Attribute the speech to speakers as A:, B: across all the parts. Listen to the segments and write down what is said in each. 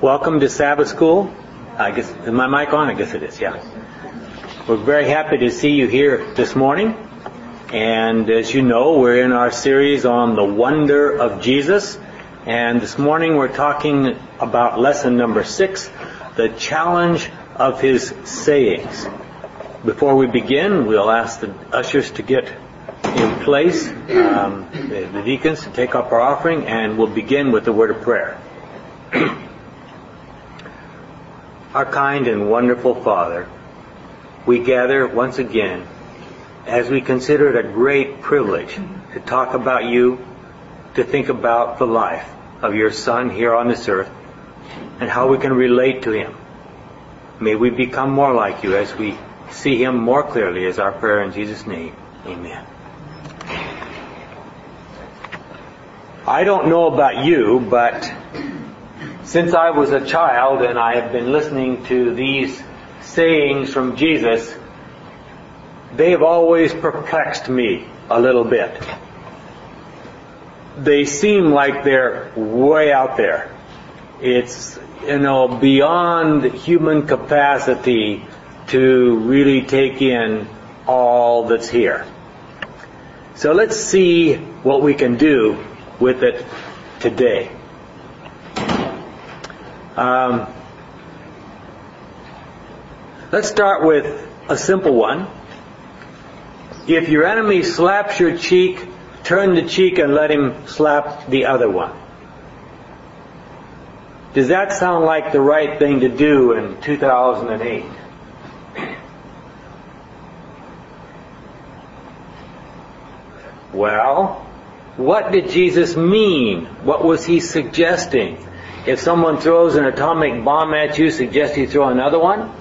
A: Welcome to Sabbath School. I guess, is my mic on? I guess it is, yeah. We're very happy to see you here this morning. And as you know, we're in our series on the wonder of Jesus. And this morning we're talking about lesson number 6, the challenge of his sayings. Before we begin, we'll ask the ushers to get in place, the deacons to take up our offering, and we'll begin with the word of prayer. Our kind and wonderful Father, we gather once again as we consider it a great privilege to talk about you, to think about the life of your Son here on this earth, and how we can relate to him. May we become more like you as we see him more clearly, is our prayer in Jesus' name. Amen. I don't know about you, but since I was a child and I have been listening to these sayings from Jesus, they have always perplexed me a little bit. They seem like they're way out there. It's, beyond human capacity to really take in all that's here. So let's see what we can do with it today. Let's start with a simple one. If your enemy slaps your cheek, turn the cheek and let him slap the other one. Does that sound like the right thing to do in 2008? Well, what did Jesus mean? What was he suggesting? If someone throws an atomic bomb at you, suggest you throw another one?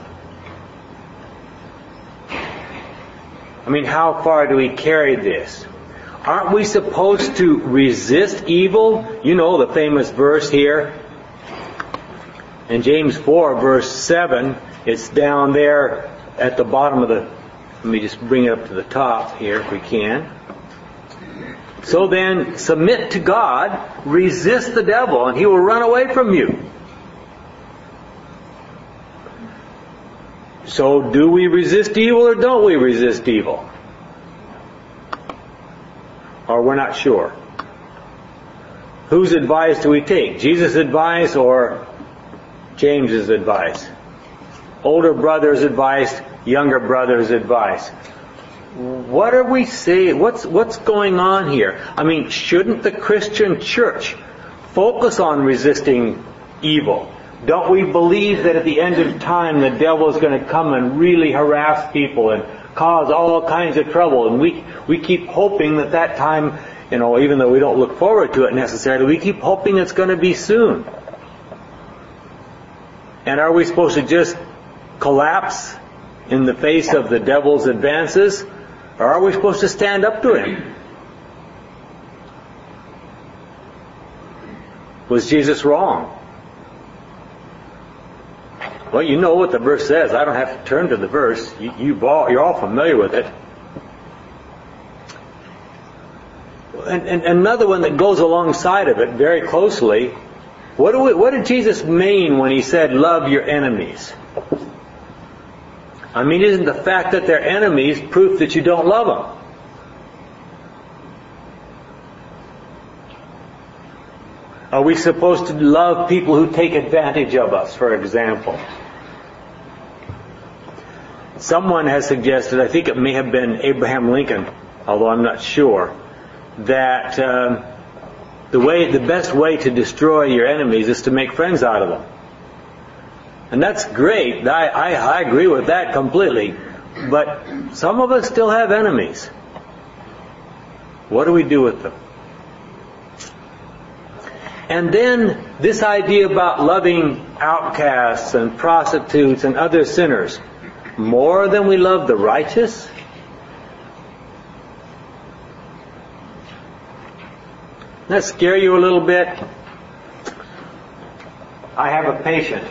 A: I mean, how far do we carry this? Aren't we supposed to resist evil? You know the famous verse here. In James 4, verse 7, it's down there at the bottom of the... Let me just bring it up to the top here if we can. So then, submit to God, resist the devil, and he will run away from you. So, do we resist evil or don't we resist evil? Or we're not sure. Whose advice do we take? Jesus' advice or James's advice? Older brother's advice, younger brother's advice. What are we saying? What's going on here? I mean, shouldn't the Christian church focus on resisting evil? Don't we believe that at the end of time the devil is going to come and really harass people and cause all kinds of trouble? And we keep hoping that time, even though we don't look forward to it necessarily, we keep hoping it's going to be soon. And are we supposed to just collapse in the face of the devil's advances? Or are we supposed to stand up to him? Was Jesus wrong? Well, you know what the verse says. I don't have to turn to the verse. You're all familiar with it. And another one that goes alongside of it very closely. What did Jesus mean when he said, love your enemies? I mean, isn't the fact that they're enemies proof that you don't love them? Are we supposed to love people who take advantage of us, for example? Someone has suggested, I think it may have been Abraham Lincoln, although I'm not sure, that the best way to destroy your enemies is to make friends out of them. And that's great. I agree with that completely. But some of us still have enemies. What do we do with them? And then this idea about loving outcasts and prostitutes and other sinners more than we love the righteous? Does that scare you a little bit? I have a patient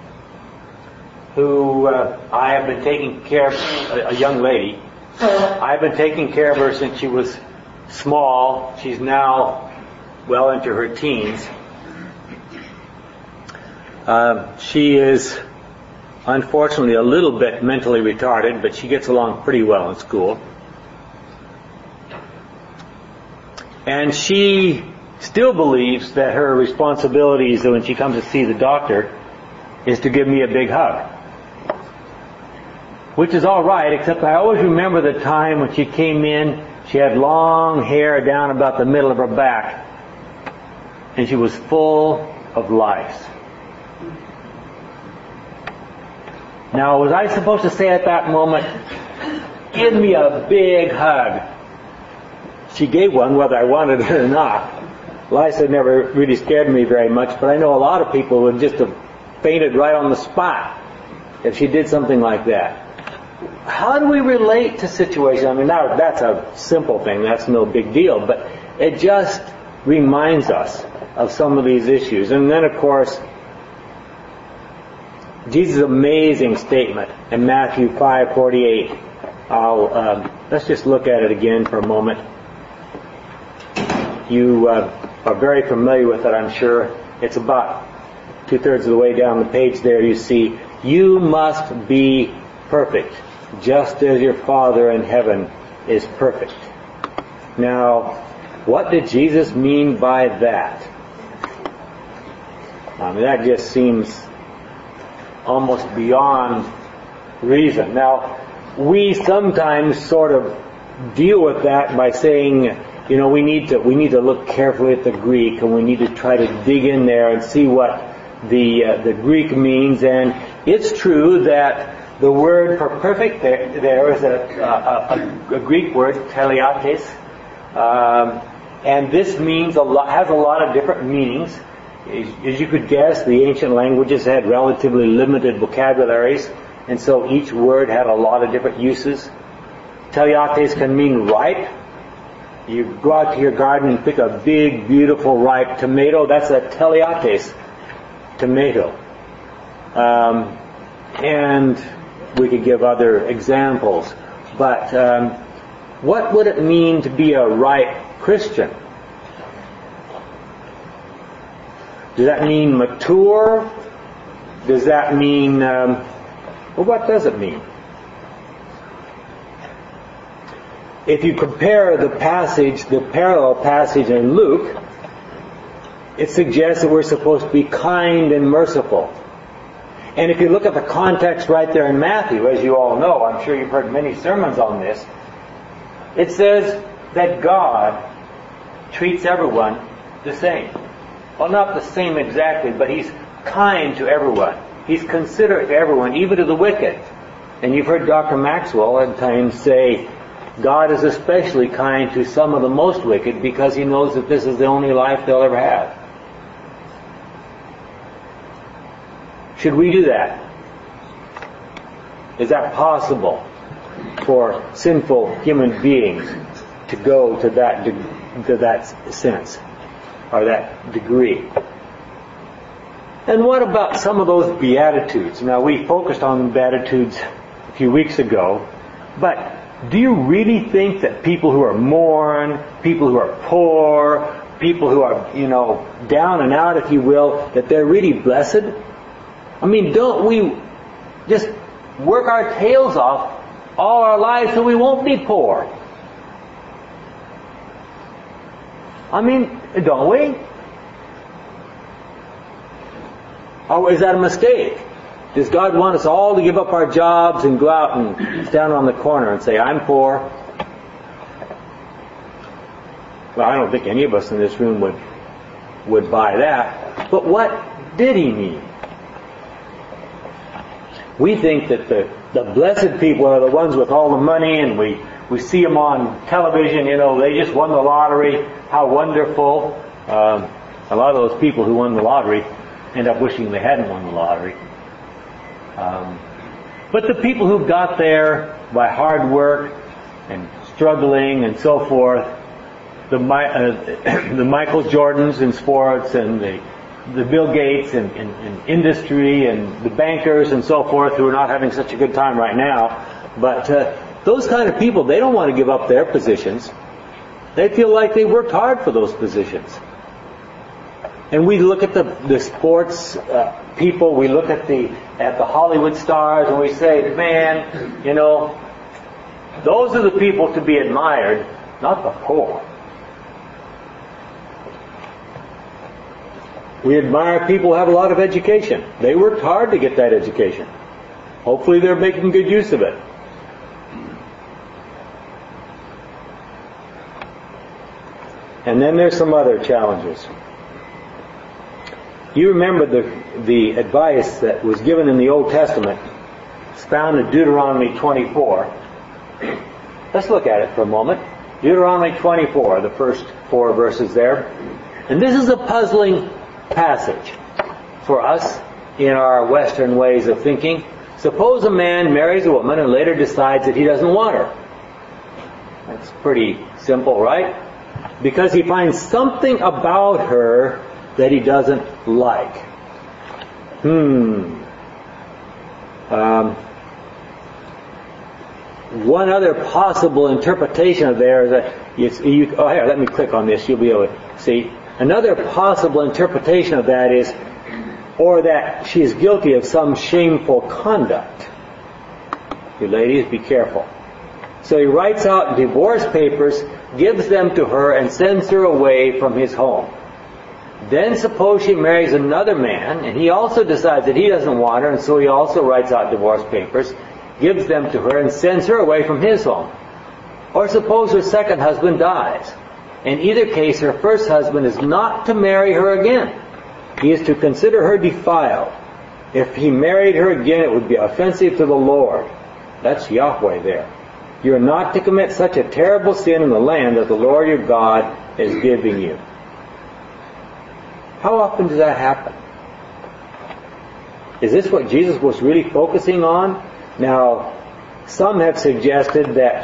A: who I have been taking care of, a young lady. I've been taking care of her since she was small. She's now well into her teens. She is unfortunately a little bit mentally retarded, but she gets along pretty well in school. And she still believes that her responsibilities when she comes to see the doctor is to give me a big hug. Which is all right, except I always remember the time when she came in, she had long hair down about the middle of her back, and she was full of lice. Now, was I supposed to say at that moment, give me a big hug? She gave one whether I wanted it or not. Lice had never really scared me very much, but I know a lot of people would just have fainted right on the spot if she did something like that. How do we relate to situations? I mean, now that's a simple thing, that's no big deal, but it just reminds us of some of these issues. And then, of course, Jesus' amazing statement in Matthew 5:48. Let's just look at it again for a moment. You are very familiar with it, I'm sure. It's about 2/3 of the way down the page there. You see, you must be perfect, just as your Father in heaven is perfect. Now, what did Jesus mean by that? I mean, that just seems almost beyond reason. Now, we sometimes sort of deal with that by saying, you know, we need to look carefully at the Greek, and we need to try to dig in there and see what the Greek means. And it's true that the word for perfect there is a Greek word, teleates, and this means has a lot of different meanings. As you could guess, the ancient languages had relatively limited vocabularies, and so each word had a lot of different uses. Teleates can mean ripe. You go out to your garden and pick a big, beautiful, ripe tomato. That's a teleates tomato. And we could give other examples. But what would it mean to be a ripe Christian? Does that mean mature? Does that mean... well, what does it mean? If you compare the parallel passage in Luke, it suggests that we're supposed to be kind and merciful. And if you look at the context right there in Matthew, as you all know, I'm sure you've heard many sermons on this, it says that God treats everyone the same. Well, not the same exactly, but He's kind to everyone. He's considerate to everyone, even to the wicked. And you've heard Dr. Maxwell at times say, God is especially kind to some of the most wicked because He knows that this is the only life they'll ever have. Should we do that? Is that possible for sinful human beings to go to that sense or that degree? And what about some of those Beatitudes? Now, we focused on Beatitudes a few weeks ago, but do you really think that people who are mourn, people who are poor, people who are, down and out, if you will, that they're really blessed? I mean, don't we just work our tails off all our lives so we won't be poor? I mean, don't we? Or is that a mistake? Does God want us all to give up our jobs and go out and stand on the corner and say, I'm poor? Well, I don't think any of us in this room would buy that. But what did He mean? We think that the blessed people are the ones with all the money, and we see them on television, they just won the lottery. How wonderful. A lot of those people who won the lottery end up wishing they hadn't won the lottery. But the people who got there by hard work and struggling and so forth, the Michael Jordans in sports and the Bill Gates in industry and the bankers and so forth, who are not having such a good time right now, but those kind of people, they don't want to give up their positions. They feel like they worked hard for those positions. And we look at the sports people, we look at the Hollywood stars, and we say, man, you know, those are the people to be admired, not the poor. We admire people who have a lot of education. They worked hard to get that education. Hopefully they're making good use of it. And then there's some other challenges. You remember the advice that was given in the Old Testament. It's found in Deuteronomy 24. Let's look at it for a moment. Deuteronomy 24, the first 4 verses there. And this is a puzzling passage for us in our Western ways of thinking. Suppose a man marries a woman and later decides that he doesn't want her. That's pretty simple, right? Because he finds something about her that he doesn't like. One other possible interpretation of there is that here, let me click on this. You'll be able to see. Another possible interpretation of that is, or that she is guilty of some shameful conduct. You ladies, be careful. So he writes out divorce papers, gives them to her, and sends her away from his home. Then suppose she marries another man, and he also decides that he doesn't want her, and so he also writes out divorce papers, gives them to her, and sends her away from his home. Or suppose her second husband dies. In either case, her first husband is not to marry her again. He is to consider her defiled. If he married her again, it would be offensive to the Lord. That's Yahweh there. You are not to commit such a terrible sin in the land that the Lord your God is giving you. How often does that happen? Is this what Jesus was really focusing on? Now, some have suggested that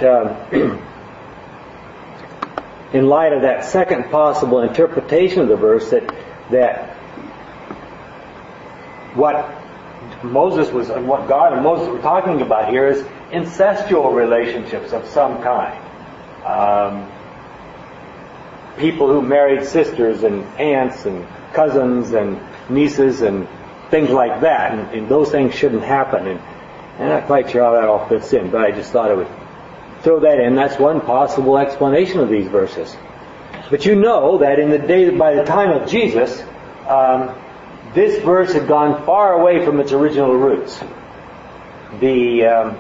A: in light of that second possible interpretation of the verse, that what Moses was, and what God and Moses were talking about here is incestual relationships of some kind. People who married sisters and aunts and cousins and nieces and things like that, and those things shouldn't happen. And I'm not quite sure how that all fits in, but I just thought I would throw that in. That's one possible explanation of these verses. But you know that by the time of Jesus, this verse had gone far away from its original roots. The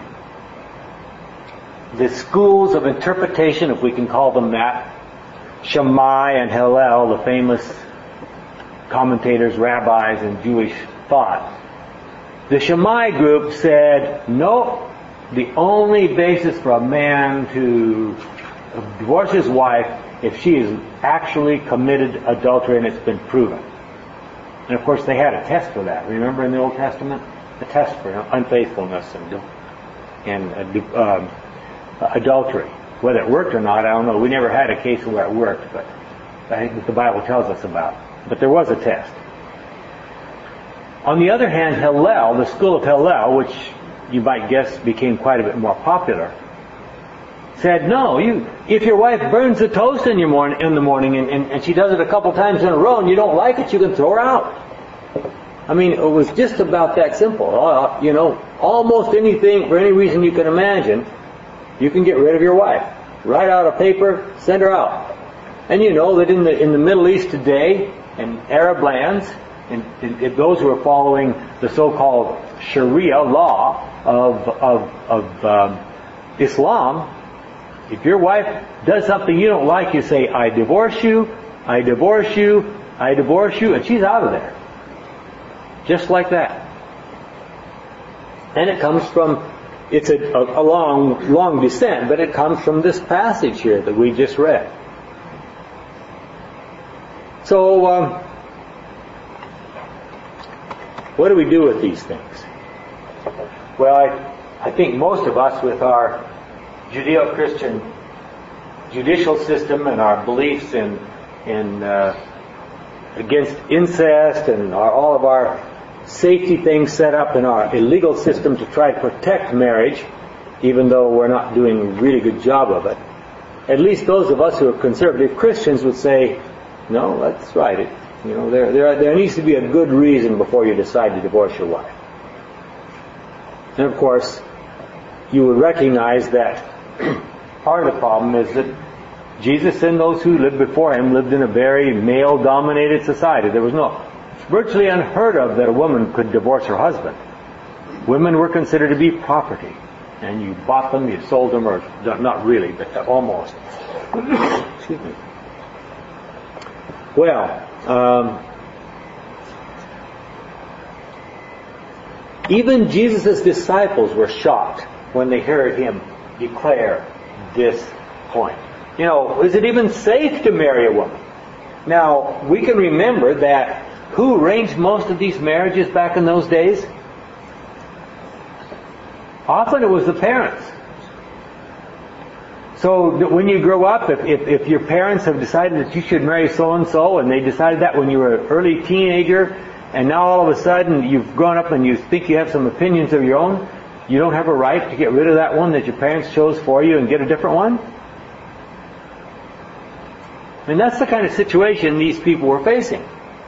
A: schools of interpretation, if we can call them that, Shammai and Hillel, the famous commentators, rabbis in Jewish thought. The Shammai group said, no, the only basis for a man to divorce his wife if she has actually committed adultery and it's been proven. And of course they had a test for that. Remember in the Old Testament? A test for unfaithfulness and adultery. Whether it worked or not, I don't know. We never had a case where it worked, but I think that the Bible tells us about. But there was a test. On the other hand, Hillel, the school of Hillel, which you might guess became quite a bit more popular, said, no, if your wife burns the toast in the morning and she does it a couple times in a row and you don't like it, you can throw her out. I mean, it was just about that simple. Almost anything, for any reason you can imagine, you can get rid of your wife. Write out a paper, send her out. And you know that in the Middle East today, in Arab lands, and those who are following the so-called Sharia law of Islam, if your wife does something you don't like, you say, I divorce you, I divorce you, I divorce you, and she's out of there. Just like that. And it comes from, it's a long descent, but it comes from this passage here that we just read. So, what do we do with these things? Well, I think most of us, with our Judeo-Christian judicial system and our beliefs in against incest and all of our safety things set up in our illegal system to try to protect marriage, even though we're not doing a really good job of it, at least those of us who are conservative Christians would say, no, that's right. You know, there needs to be a good reason before you decide to divorce your wife. And of course, you would recognize that part of the problem is that Jesus and those who lived before him lived in a very male-dominated society. It's virtually unheard of that a woman could divorce her husband. Women were considered to be property. And you bought them, you sold them, or not really, but almost. Excuse me. Well, even Jesus' disciples were shocked when they heard him declare this point. You know, is it even safe to marry a woman? Now, we can remember that who arranged most of these marriages back in those days? Often it was the parents. So when you grow up, if your parents have decided that you should marry so-and-so, and they decided that when you were an early teenager, and now all of a sudden you've grown up and you think you have some opinions of your own, you don't have a right to get rid of that one that your parents chose for you and get a different one? And that's the kind of situation these people were facing.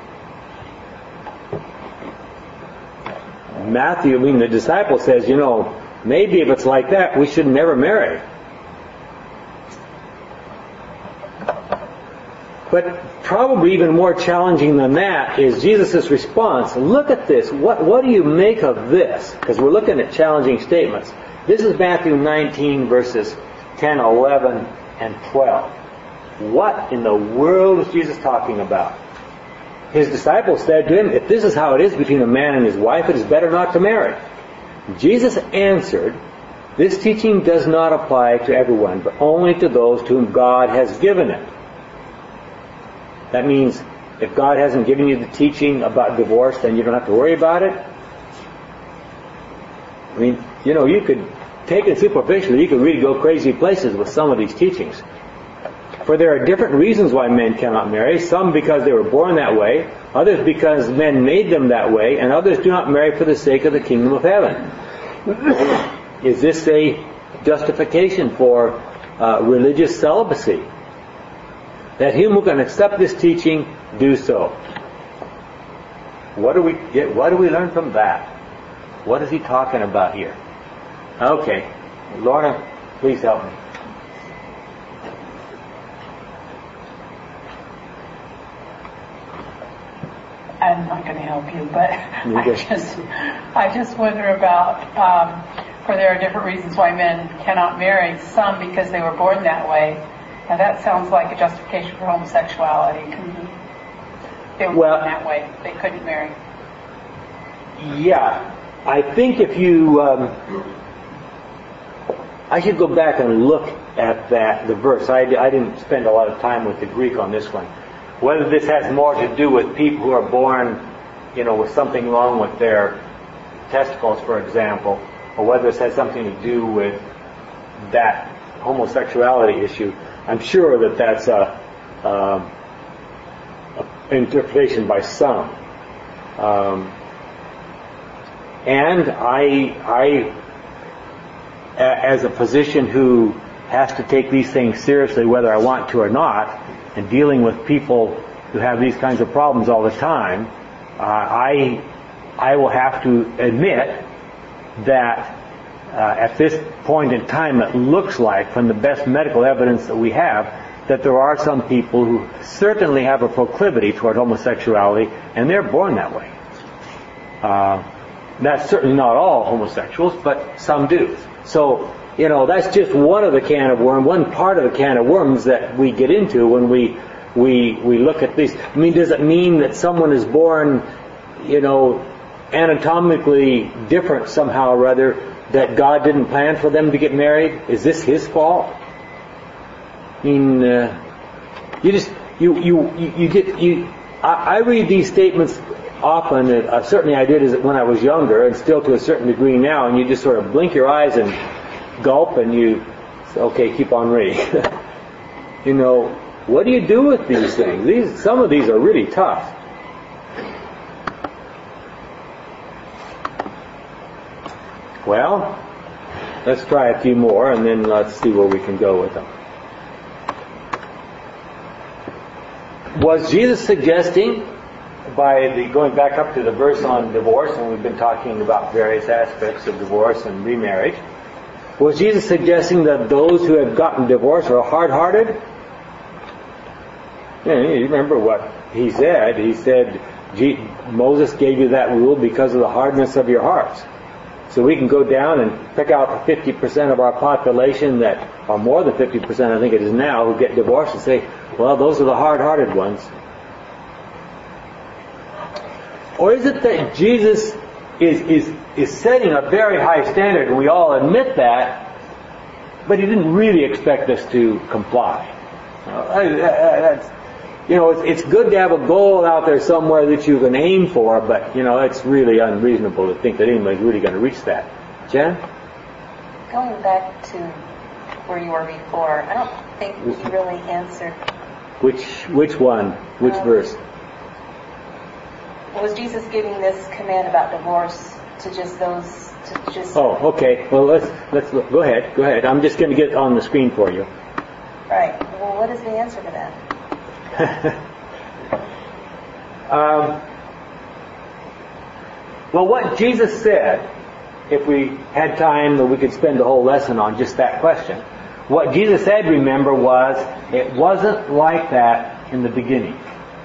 A: Matthew, the disciple says, you know, maybe if it's like that, we should never marry. But probably even more challenging than that is Jesus' response. Look at this. What do you make of this? Because we're looking at challenging statements. This is Matthew 19, verses 10, 11, and 12. What in the world is Jesus talking about? His disciples said to him, if this is how it is between a man and his wife, it is better not to marry. Jesus answered, this teaching does not apply to everyone, but only to those to whom God has given it. That means if God hasn't given you the teaching about divorce, then you don't have to worry about it. I mean, you know, you could take it superficially, you could really go crazy places with some of these teachings. For there are different reasons why men cannot marry. Some because they were born that way, others because men made them that way, and others do not marry for the sake of the kingdom of heaven. Is this a justification for religious celibacy? That him who can accept this teaching, do so. What do we learn from that? What is he talking about here? Okay, Lorna, please help me.
B: I'm not going to help you, but I just wonder about, for there are different reasons why men cannot marry, some because they were born that way. Now that sounds like a justification for homosexuality. They were born that way. They couldn't marry.
A: Yeah. I think if you... I should go back and look at the verse. I didn't spend a lot of time with the Greek on this one. Whether this has more to do with people who are born, with something wrong with their testicles, for example, or whether this has something to do with that homosexuality issue. I'm sure that that's an interpretation by some. And I, as a physician who has to take these things seriously, whether I want to or not, and dealing with people who have these kinds of problems all the time, I will have to admit that at this point in time, it looks like, from the best medical evidence that we have, that there are some people who certainly have a proclivity toward homosexuality, and they're born that way. That's certainly not all homosexuals, but some do. So, that's just one part of the can of worms that we get into when we look at these. I mean, does it mean that someone is born, anatomically different somehow or other, that God didn't plan for them to get married? Is this His fault? I mean, I read these statements often, and certainly I did when I was younger, and still to a certain degree now, and you just sort of blink your eyes and gulp, and you say, okay, keep on reading. What do you do with these things? Some of these are really tough. Well, let's try a few more, and then let's see where we can go with them. Was Jesus suggesting going back up to the verse on divorce, and we've been talking about various aspects of divorce and remarriage. Was Jesus suggesting that those who have gotten divorced are hard-hearted? Yeah, you remember what he said. He said, Moses gave you that rule because of the hardness of your hearts. So we can go down and pick out 50% of our population that, or more than 50% I think it is now, who get divorced and say, well, those are the hard-hearted ones. Or is it that Jesus is setting a very high standard, and we all admit that, but he didn't really expect us to comply? It's good to have a goal out there somewhere that you can aim for, but, it's really unreasonable to think that anybody's really going to reach that. Jen?
C: Going back to where you were before, I don't think you really answered.
A: Which one? Which verse?
C: Was Jesus giving this command about divorce to just those,
A: Oh, okay. Well, let's look. Go ahead. I'm just going to get it on the screen for you.
C: Right. Well, what is the answer to that?
A: Well, what Jesus said, if we had time, that we could spend the whole lesson on just that question. What Jesus said, remember, was it wasn't like that in the beginning.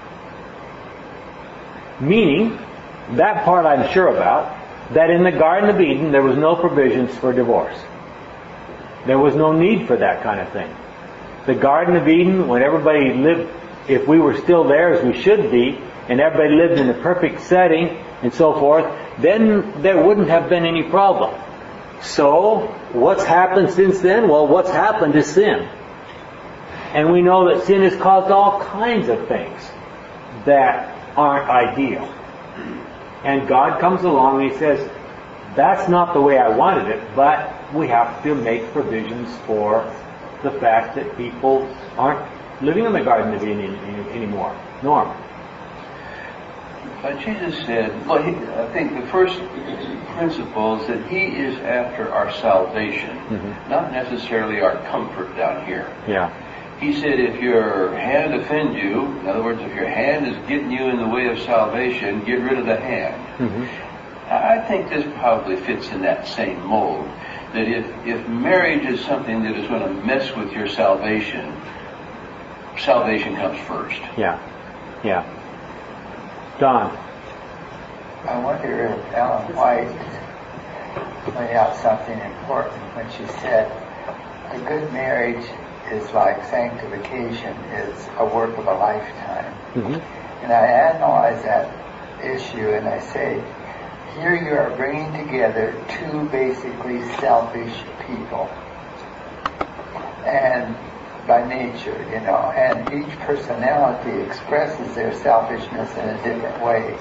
A: Meaning, that part I'm sure about, that in the Garden of Eden there was no provisions for divorce. There was no need for that kind of thing. The Garden of Eden, when everybody lived, if we were still there as we should be, and everybody lived in a perfect setting and so forth, then there wouldn't have been any problem. So, what's happened since then? Well, what's happened is sin. And we know that sin has caused all kinds of things that aren't ideal. And God comes along and He says, that's not the way I wanted it, but we have to make provisions for the fact that people aren't living in the Garden of Eden anymore. Norm?
D: Jesus said, I think the first principle is that He is after our salvation, not necessarily our comfort down here.
A: Yeah.
D: He said if your hand offends you, in other words, if your hand is getting you in the way of salvation, get rid of the hand. I think this probably fits in that same mold. That if marriage is something that is going to mess with your salvation, salvation comes first.
A: Yeah. Don?
E: I wonder if Ellen White laid out something important when she said a good marriage is like sanctification, is a work of a lifetime. And I analyze that issue and I say, here you are bringing together two basically selfish people, and by nature, and each personality expresses their selfishness in a different way.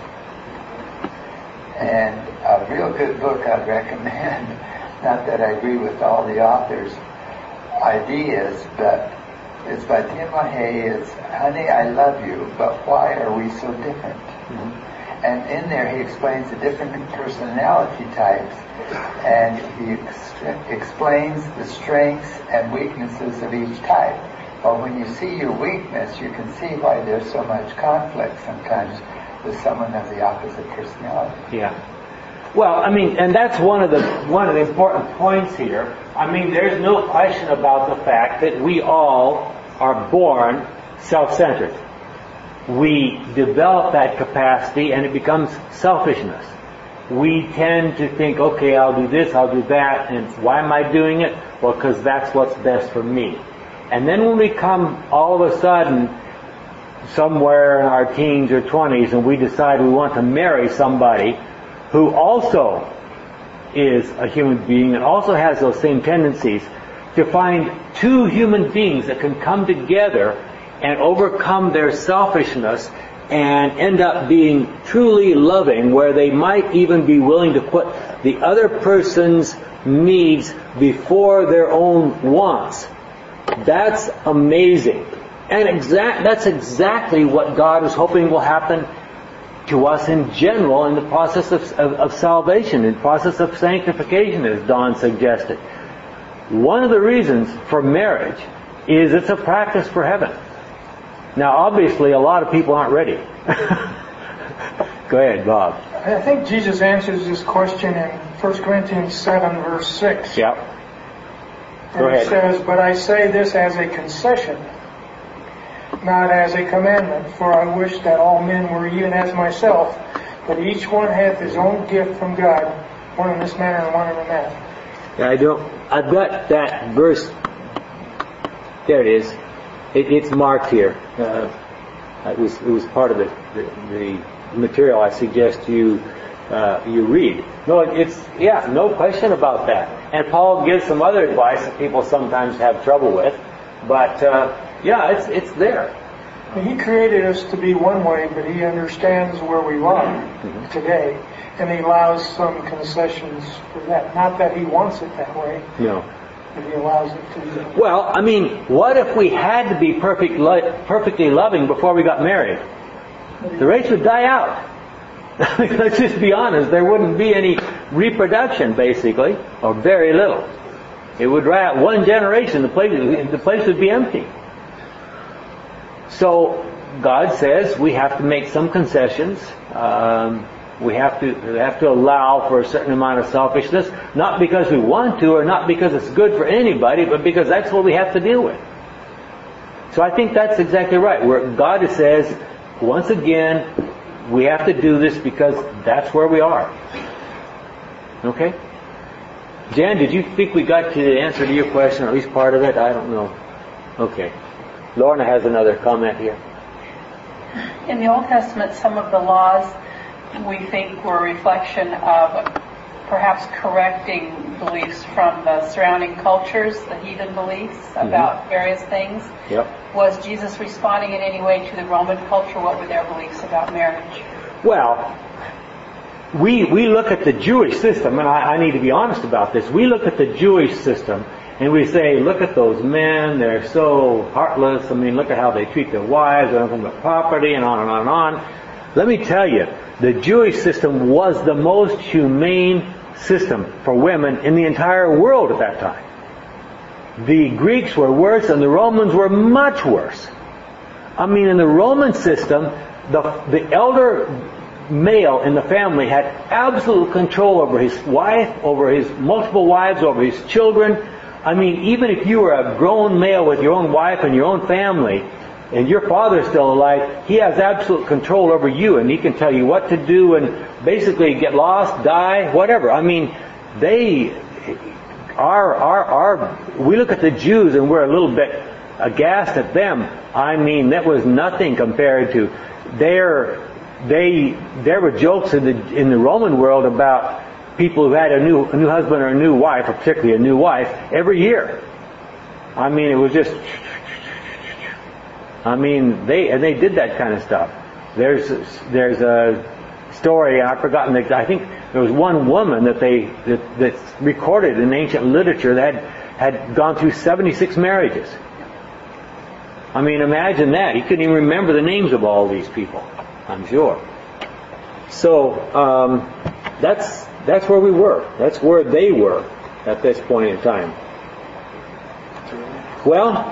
E: And a real good book I'd recommend, not that I agree with all the authors' ideas, but it's by Tim LaHaye. It's Honey, I Love You, but Why Are We So Different? And in there he explains the different personality types, and he explains the strengths and weaknesses of each type. But when you see your weakness, you can see why there's so much conflict sometimes with someone of the opposite personality.
A: Yeah. Well, and that's one of the important points here. There's no question about the fact that we all are born self-centered. We develop that capacity and it becomes selfishness. We tend to think, okay, I'll do this, I'll do that, and why am I doing it? Well, because that's what's best for me. And then when we come all of a sudden somewhere in our teens or 20s and we decide we want to marry somebody who also is a human being and also has those same tendencies, to find two human beings that can come together and overcome their selfishness and end up being truly loving, where they might even be willing to put the other person's needs before their own wants. That's amazing. And that's exactly what God is hoping will happen to us in general in the process of salvation, in the process of sanctification, as Don suggested. One of the reasons for marriage is it's a practice for heaven. Now, obviously, a lot of people aren't ready. Go ahead, Bob.
F: I think Jesus answers this question in 1 Corinthians 7, verse 6.
A: Yep. Go
F: Where
A: ahead.
F: It says, "But I say this as a concession, not as a commandment, for I wish that all men were even as myself, but each one hath his own gift from God, one in this manner and one in that."
A: I've got that verse. There it is. It's marked here. It was part of the material I suggest you read. No, no question about that. And Paul gives some other advice that people sometimes have trouble with, but it's there.
F: He created us to be one way, but He understands where we are today, and He allows some concessions for that. Not that He wants it that way,
A: No.
F: but He allows it to be.
A: Well, I mean, what if we had to be perfectly loving before we got married? The race would die out. Let's just be honest. There wouldn't be any reproduction, basically, or very little. It would dry out one generation. The place would be empty. So God says we have to make some concessions. We have to allow for a certain amount of selfishness, not because we want to or not because it's good for anybody, but because that's what we have to deal with. So I think that's exactly right. Where God says, once again, we have to do this because that's where we are. Okay? Jan, did you think we got to the answer to your question, or at least part of it? I don't know. Okay. Lorna has another comment here.
B: In the Old Testament, some of the laws we think were a reflection of perhaps correcting beliefs from the surrounding cultures, the heathen beliefs about various things.
A: Yep.
B: Was Jesus responding in any way to the Roman culture? What were their beliefs about marriage?
A: Well, we look at the Jewish system, and I need to be honest about this. We look at the Jewish system, and we say, look at those men, they're so heartless. I mean, look at how they treat their wives, they're nothing but property, and on and on and on. Let me tell you, the Jewish system was the most humane system for women in the entire world at that time. The Greeks were worse, and the Romans were much worse. I mean, in the Roman system, the elder male in the family had absolute control over his wife, over his multiple wives, over his children. I mean, even if you were a grown male with your own wife and your own family, and your father is still alive, he has absolute control over you, and he can tell you what to do and basically get lost, die, whatever. I mean, we look at the Jews and we're a little bit aghast at them. I mean, that was nothing compared to there were jokes in the Roman world about people who had a new husband or a new wife, or particularly a new wife, every year. I mean, it was just, they did that kind of stuff. There's a story, I've forgotten, I think there was one woman that's recorded in ancient literature that had gone through 76 marriages. I mean, imagine that. He couldn't even remember the names of all these people, I'm sure. So, that's where we were. That's where they were at this point in time. Well,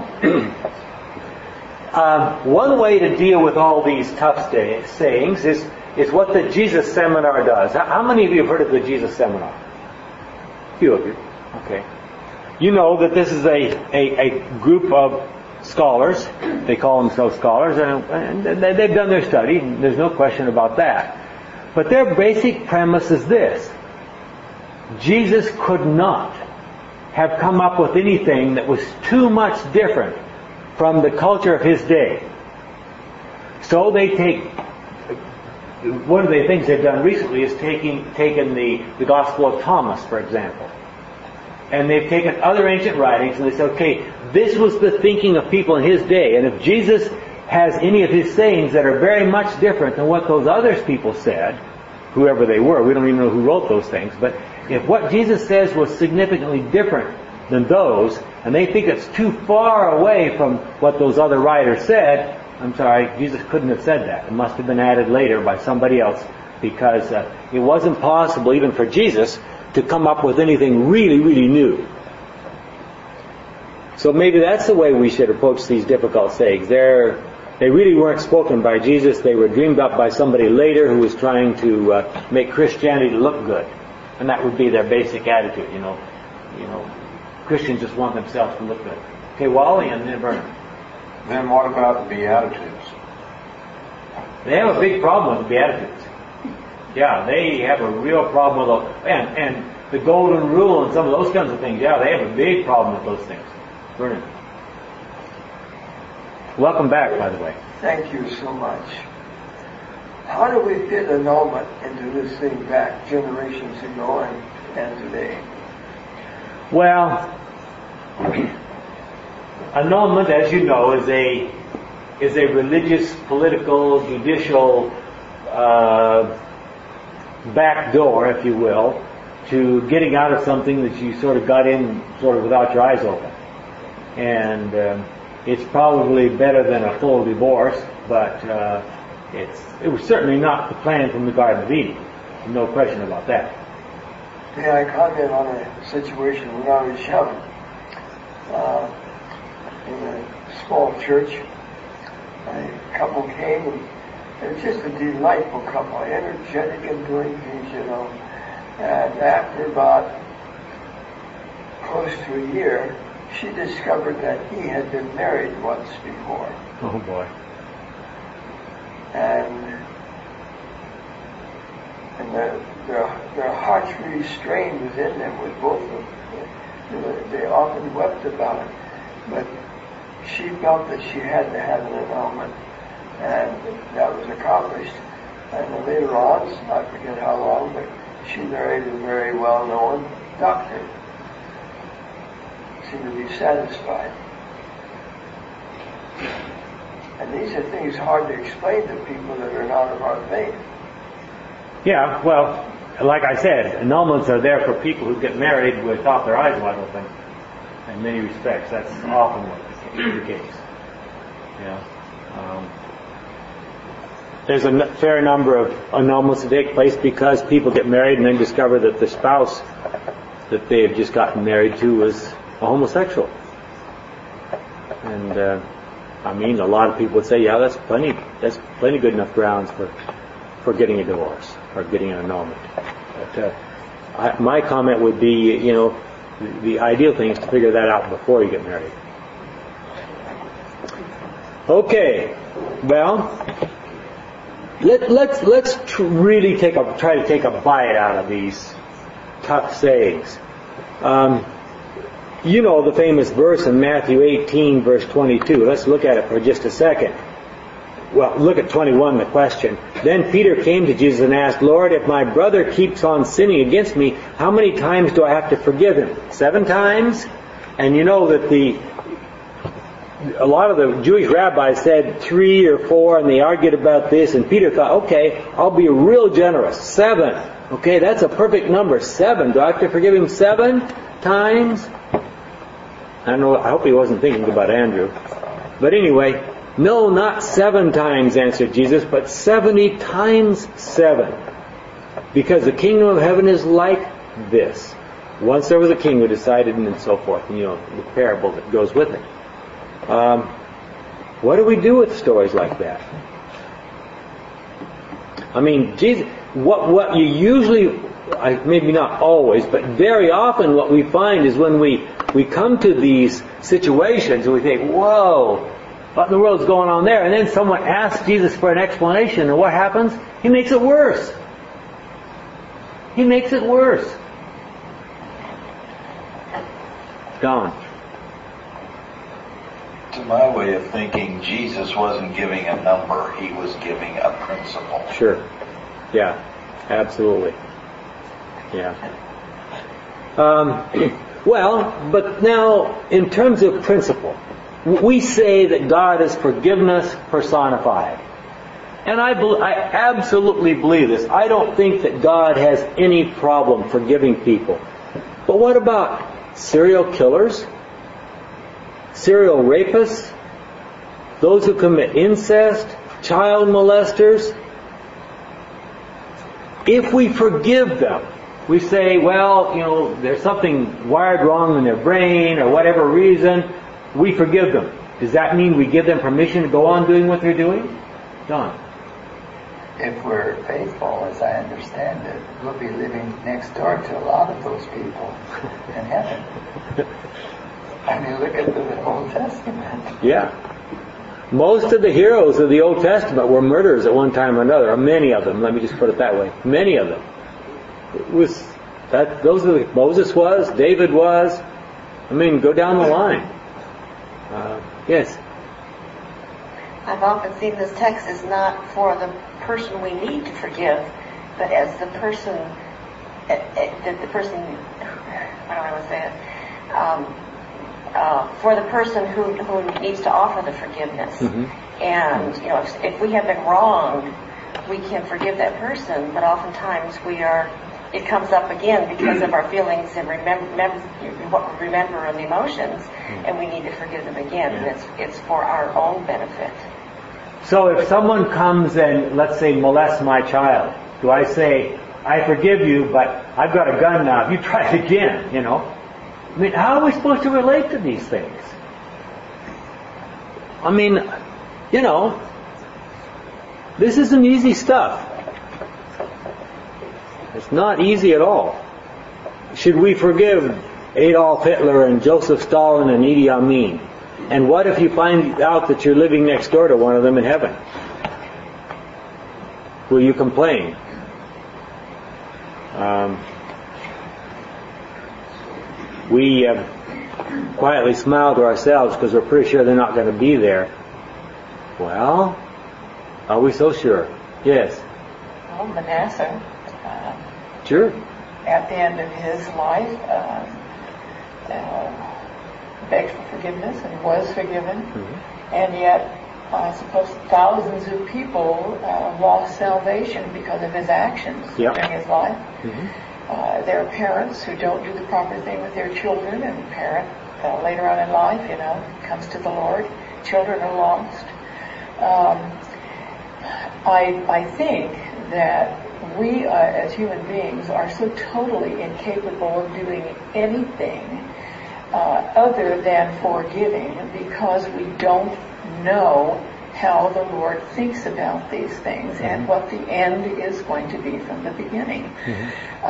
A: one way to deal with all these tough sayings is what the Jesus Seminar does. How many of you have heard of the Jesus Seminar? A few of you. Okay. You know that this is a group of scholars. They call themselves scholars, and they've done their study. There's no question about that. But their basic premise is this: Jesus could not have come up with anything that was too much different from the culture of his day. So they take, one of the things they've done recently is taken the Gospel of Thomas, for example. And they've taken other ancient writings and they say, okay, this was the thinking of people in his day, and if Jesus has any of his sayings that are very much different than what those other people said, whoever they were, we don't even know who wrote those things, but if what Jesus says was significantly different than those, and they think it's too far away from what those other writers said, I'm sorry, Jesus couldn't have said that. It must have been added later by somebody else, because it wasn't possible even for Jesus to come up with anything really, really new. So maybe that's the way we should approach these difficult sayings. They're They really weren't spoken by Jesus. They were dreamed up by somebody later who was trying to make Christianity look good. And that would be their basic attitude, you know. Christians just want themselves to look good. Okay, Wally and then Vernon.
G: Then what about the Beatitudes?
A: They have a big problem with the Beatitudes. Yeah, they have a real problem with those. And the Golden Rule and some of those kinds of things, yeah, they have a big problem with those things. Vernon. Welcome back, by the way.
H: Thank you so much. How do we fit annulment into this thing back generations ago and today?
A: Well, annulment, as you know, is a religious, political, judicial back door, if you will, to getting out of something that you sort of got in sort of without your eyes open. And it's probably better than a full divorce, but it was certainly not the plan from the Garden of Eden. No question about that.
H: May I comment on a situation when I was young? In a small church, a couple came, and it was just a delightful couple, energetic and doing things, you know. And after about close to a year, she discovered that he had been married once before.
A: Oh boy.
H: And their hearts really strained within them with both of them. They often wept about it. But she felt that she had to have an annulment, and that was accomplished. And then later on, I forget how long, but she married a very well-known doctor. Seemed to be satisfied. And these are things hard to explain to people that are not of our faith.
A: Yeah, well, like I said, annulments are there for people who get married without their eyes wide open. In many respects, that's often what is the case. Yeah. There's a fair number of annulments that take place because people get married and then discover that the spouse that they have just gotten married to is a homosexual. And a lot of people would say, yeah, that's plenty good enough grounds for getting a divorce or getting an annulment. But my comment would be, the ideal thing is to figure that out before you get married. Okay, well, let's really try to take a bite out of these tough sayings. The famous verse in Matthew 18, verse 22. Let's look at it for just a second. Well, look at 21, the question. Then Peter came to Jesus and asked, Lord, if my brother keeps on sinning against me, how many times do I have to forgive him? 7 times? And you know that a lot of the Jewish rabbis said 3 or 4, and they argued about this, and Peter thought, okay, I'll be real generous. 7. Okay, that's a perfect number. 7. Do I have to forgive him 7 times? I hope he wasn't thinking about Andrew. But anyway, no, not 7 times, answered Jesus, but 70 times 7. Because the kingdom of heaven is like this. Once there was a king who decided, and so forth, the parable that goes with it. What do we do with stories like that? Jesus, what you usually, maybe not always, but very often what we find is when we come to these situations and we think, whoa, what in the world is going on there? And then someone asks Jesus for an explanation, and what happens? He makes it worse. He makes it worse. Don.
G: To my way of thinking, Jesus wasn't giving a number, he was giving a principle.
A: Sure. Yeah, absolutely. Yeah. Well, but now, in terms of principle, we say that God is forgiveness personified. And I absolutely believe this. I don't think that God has any problem forgiving people. But what about serial killers? Serial rapists? Those who commit incest? Child molesters? If we forgive them, we say, well, there's something wired wrong in their brain or whatever reason, we forgive them. Does that mean we give them permission to go on doing what they're doing? Don?
E: If we're faithful, as I understand it, we'll be living next door to a lot of those people in heaven. I mean, look at the Old Testament.
A: Yeah. Most of the heroes of the Old Testament were murderers at one time or another, or many of them, let me just put it that way. Many of them. Moses was, David was, I mean, go down the line. Yes?
C: I've often seen this text is not for the person we need to forgive, but as the person, how do I want to say it? For the person who needs to offer the forgiveness. Mm-hmm. And, if we have been wronged, we can forgive that person, but oftentimes it comes up again because of our feelings and what we remember and the emotions, and we need to forgive them again, and it's for our own benefit.
A: So if someone comes and, let's say, molests my child, do I say, I forgive you, but I've got a gun now, if you try it again, I mean, how are we supposed to relate to these things? I mean, this isn't easy stuff. It's not easy at all. Should we forgive Adolf Hitler and Joseph Stalin and Idi Amin? And what if you find out that you're living next door to one of them in heaven? Will you complain? We quietly smile to ourselves because we're pretty sure they're not going to be there. Well, are we so sure? Yes.
B: Well, Manasseh,
A: sure.
B: At the end of his life, begged for forgiveness and was forgiven. Mm-hmm. And yet, I suppose thousands of people lost salvation because of his actions during his life. Mm-hmm. There are parents who don't do the proper thing with their children, and a parent later on in life, comes to the Lord. Children are lost. I think that we as human beings are so totally incapable of doing anything other than forgiving because we don't know how the Lord thinks about these things mm-hmm. and what the end is going to be from the beginning. Mm-hmm.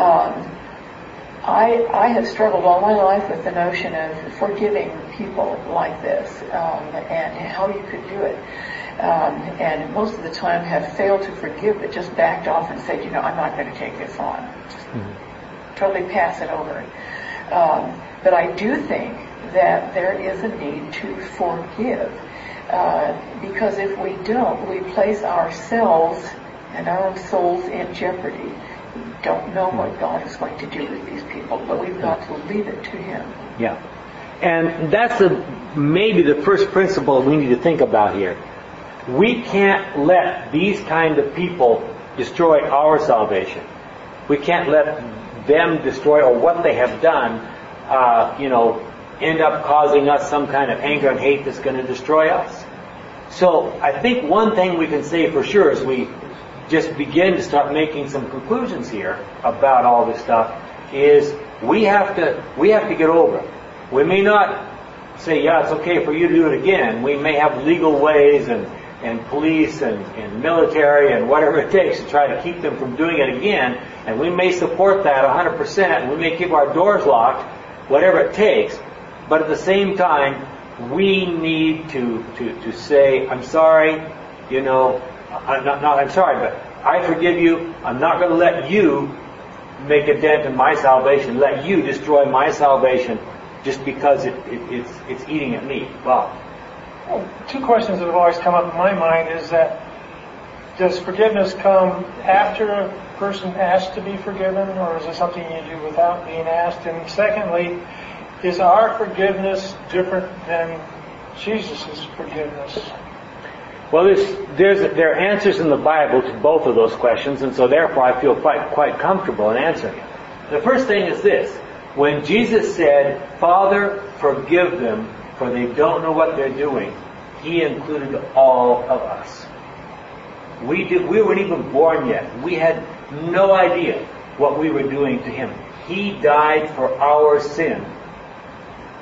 B: I have struggled all my life with the notion of forgiving people like this and how you could do it. And most of the time have failed to forgive, but just backed off and said, I'm not going to take this on. Just totally pass it over. But I do think that there is a need to forgive. Because if we don't, we place ourselves and our own souls in jeopardy. We don't know what God is going to do with these people, but we've got to leave it to Him. Yeah. And that's maybe the first principle we need to think about here. We can't let these kind of people destroy our salvation. We can't let them destroy, or what they have done, end up causing us some kind of anger and hate that's going to destroy us. So I think one thing we can say for sure as we just begin to start making some conclusions here about all this stuff is we have to get over it. We may not say, it's okay for you to do it again. We may have legal ways and police and military and whatever it takes to try to keep them from doing it again. And we may support that 100%, and we may keep our doors locked, whatever it takes. But at the same time, we need to say, I'm sorry, I'm sorry, but I forgive you. I'm not going to let you make a dent in my salvation, let you destroy my salvation just because it's eating at me. Wow.
F: Well, two questions that have always come up in my mind is that does forgiveness come after a person asks to be forgiven, or is it something you do without being asked? And secondly, is our forgiveness different than Jesus' forgiveness?
A: Well, there are answers in the Bible to both of those questions, and so therefore I feel quite comfortable in answering it. The first thing is this. When Jesus said, Father, forgive them, for they don't know what they're doing, He included all of us. We weren't even born yet. We had no idea what we were doing to Him. He died for our sin.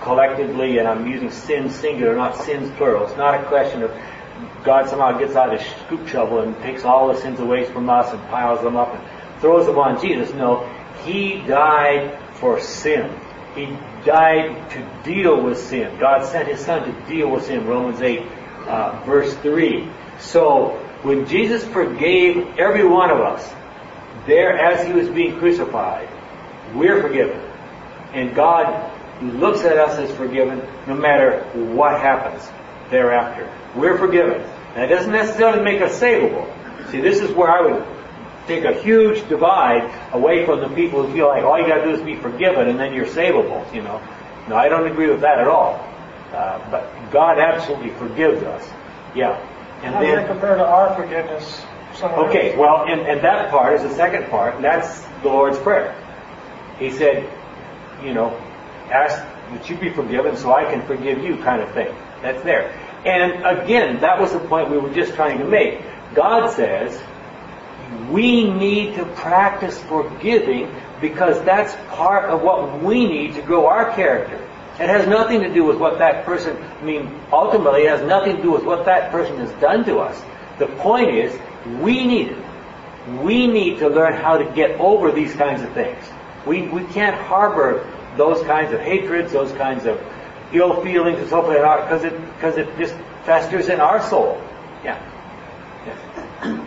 A: collectively, and I'm using sins singular, not sins plural. It's not a question of God somehow gets out his scoop shovel and takes all the sins away from us and piles them up and throws them on Jesus. No, he died for sin. He died to deal with sin. God sent his Son to deal with sin. Romans 8, verse 3. So, when Jesus forgave every one of us, there as he was being crucified, we're forgiven. And God looks at us as forgiven no matter what happens thereafter. We're forgiven. That doesn't necessarily make us savable. See, this is where I would take a huge divide away from the people who feel like all you got to do is be forgiven and then you're savable. No, I don't agree with that at all. But God absolutely forgives us. Yeah. And
F: how does that compare to our forgiveness?
A: Okay, well, and that part is the second part. That's the Lord's Prayer. He said, ask that you be forgiven so I can forgive you, kind of thing. That's there. And again, that was the point we were just trying to make. God says we need to practice forgiving because that's part of what we need to grow our character. It has nothing to do with what that person, ultimately it has nothing to do with what that person has done to us. The point is, we need it. We need to learn how to get over these kinds of things. We can't harbor those kinds of hatreds, those kinds of ill feelings and so forth, because it just festers in our soul. Yeah. Yes.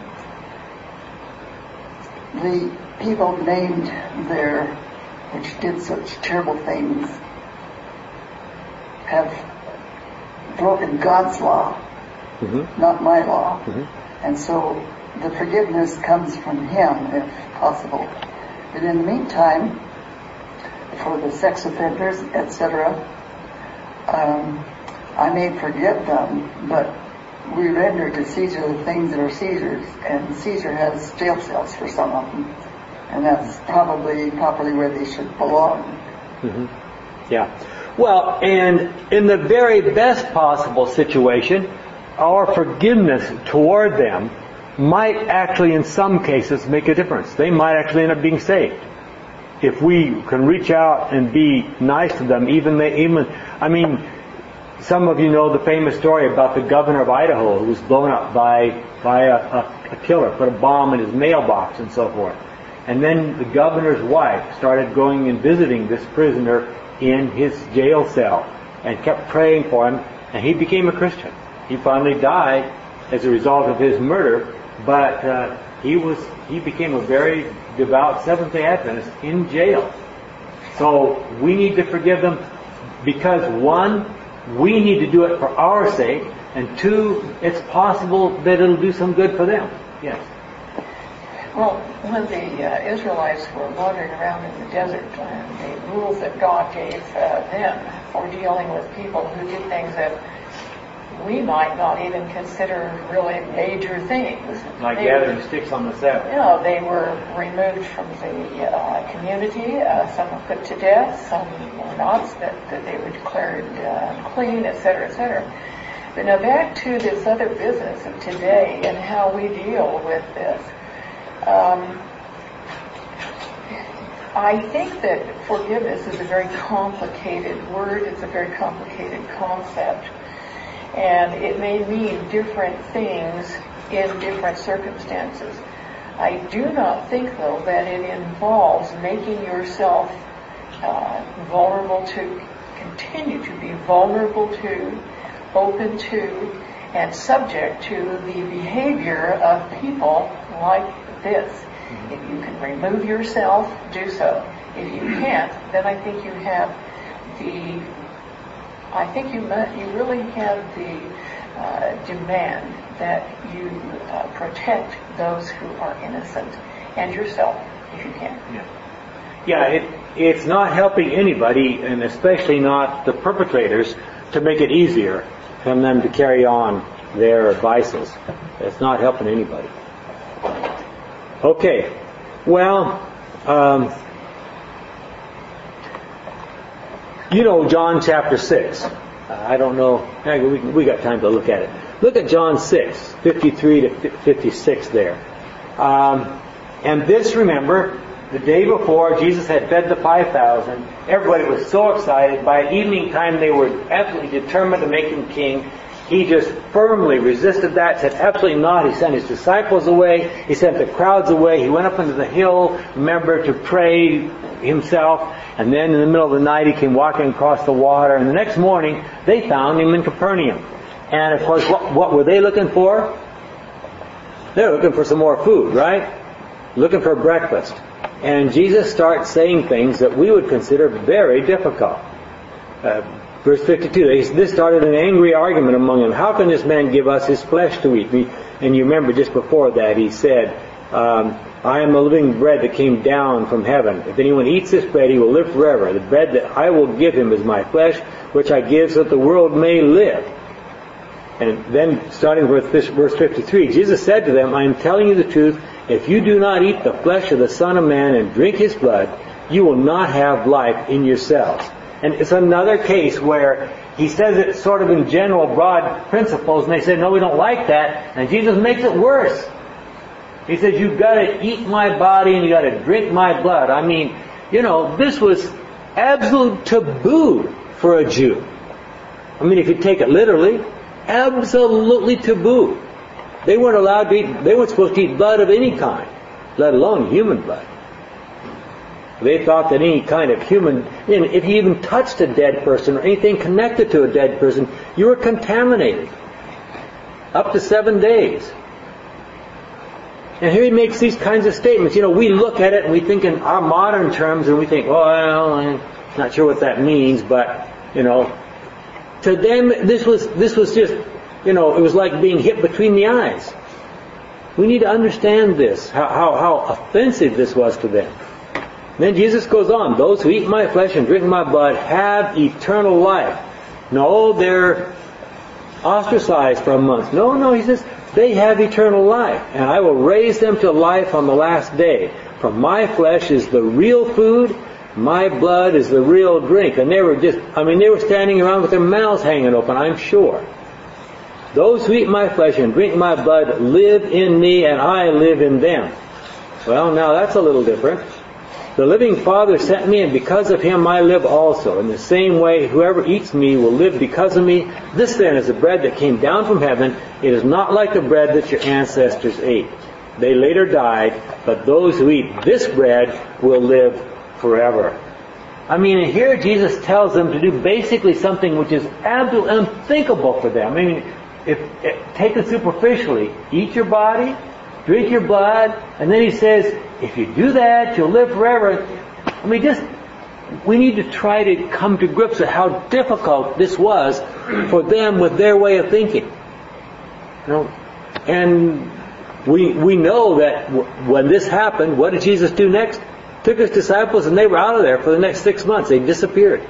I: The people named there, which did such terrible things, have broken God's law, not my law. And so the forgiveness comes from Him, if possible. But in the meantime, for the sex offenders, etc., I may forgive them, but we render to Caesar the things that are Caesar's, and Caesar has jail cells for some of them, and that's probably properly where they should belong.
A: Yeah. Well, and in the very best possible situation, our forgiveness toward them might actually, in some cases, make a difference. They might actually end up being saved. If we can reach out and be nice to them, some of you know the famous story about the governor of Idaho who was blown up by a killer, put a bomb in his mailbox and so forth. And then the governor's wife started going and visiting this prisoner in his jail cell and kept praying for him, and he became a Christian. He finally died as a result of his murder, but he became a very devout Seventh-day Adventist in jail. So we need to forgive them because, one, we need to do it for our sake, and two, it's possible that it'll do some good for them. Yes.
B: Well, when the Israelites were wandering around in the desert, the rules that God gave them for dealing with people who did things that we might not even consider really major things.
A: Like gathering sticks on the Sabbath.
B: They were removed from the community. Some were put to death. Some were not. That they were declared unclean, etc., etc. But now back to this other business of today and how we deal with this. I think that forgiveness is a very complicated word. It's a very complicated concept. And it may mean different things in different circumstances. I do not think, though, that it involves making yourself vulnerable to, continue to be vulnerable to, open to, and subject to the behavior of people like this. If you can remove yourself, do so. If you can't, then I think you have you really have the demand that you protect those who are innocent and yourself, if you can.
A: It's not helping anybody, and especially not the perpetrators, to make it easier for them to carry on their vices. It's not helping anybody. Okay, well, John chapter 6. I don't know. We got time to look at it. Look at John 6, 53 to 56 there. And this, remember, The day before, Jesus had fed the 5,000. Everybody was so excited. By evening time, they were absolutely determined to make him king. He just firmly resisted that, said absolutely not. He sent his disciples away. He sent the crowds away. He went up into the hill, remember, to pray himself. And then in the middle of the night, he came walking across the water. And the next morning, they found him in Capernaum. And of course, what were they looking for? They were looking for some more food, right? Looking for breakfast. And Jesus starts saying things that we would consider very difficult. Verse 52, this started an angry argument among them. How can this man give us his flesh to eat? And you remember just before that he said, I am the living bread that came down from heaven. If anyone eats this bread, he will live forever. The bread that I will give him is my flesh, which I give so that the world may live. And then starting with verse 53, Jesus said to them, I am telling you the truth. If you do not eat the flesh of the Son of Man and drink his blood, you will not have life in yourselves. And it's another case where he says it sort of in general, broad principles, and they say, no, we don't like that. And Jesus makes it worse. He says, you've got to eat my body and you've got to drink my blood. I mean, this was absolute taboo for a Jew. I mean, if you take it literally, absolutely taboo. They weren't allowed to eat, they weren't supposed to eat blood of any kind, let alone human blood. They thought that any kind of human, if you even touched a dead person or anything connected to a dead person, you were contaminated. Up to 7 days. And here he makes these kinds of statements. We look at it and we think in our modern terms and we think, well, I'm not sure what that means, but, to them this was just, it was like being hit between the eyes. We need to understand this, how offensive this was to them. Then Jesus goes on, those who eat my flesh and drink my blood have eternal life. No, they're ostracized for a month. No, he says, they have eternal life, and I will raise them to life on the last day. For my flesh is the real food, my blood is the real drink. And they were standing around with their mouths hanging open, I'm sure. Those who eat my flesh and drink my blood live in me, and I live in them. Well, now that's a little different. The living Father sent me, and because of him I live also. In the same way, whoever eats me will live because of me. This then is the bread that came down from heaven. It is not like the bread that your ancestors ate. They later died, but those who eat this bread will live forever. I mean, and here Jesus tells them to do basically something which is absolutely unthinkable for them. I mean, if taken superficially, eat your body, drink your blood, and then he says, if you do that, you'll live forever. I mean, we need to try to come to grips with how difficult this was for them with their way of thinking. And we know that when this happened, what did Jesus do next? Took his disciples and they were out of there for the next 6 months. They disappeared.